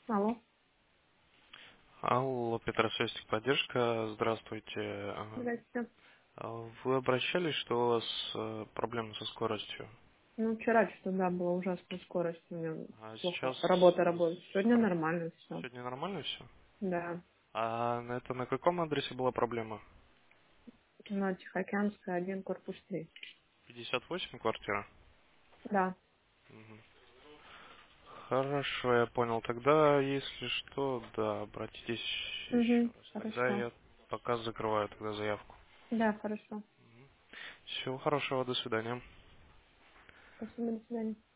Алло, Алло, Петросвязь поддержка. Здравствуйте. здрасте. Вы обращались, что у вас проблемы со скоростью? Ну, вчера что да, была ужасная скорость, у меня А плохо сейчас работа работает. Сегодня нормально все. сегодня нормально все? Да, А это на каком адресе была проблема? на Тихоокеанская, 1, корпус 3. 58 квартира? Да. Мгм. Хорошо, я понял. Тогда, если что, да, обратитесь еще Угу, раз. Тогда хорошо. я пока закрываю тогда заявку. Да, хорошо. Всего хорошего, до свидания. Спасибо, до свидания.